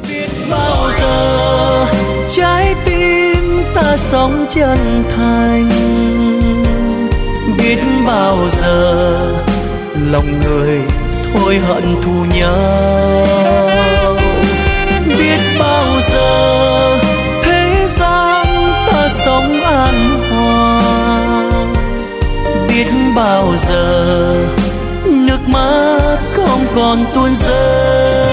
Biết bao giờ trái tim ta sống chân thành, biết bao giờ lòng người thôi hận thù nhau, biết bao giờ thế gian ta sống an hòa, biết bao giờ nước mắt không còn tuôn rơi.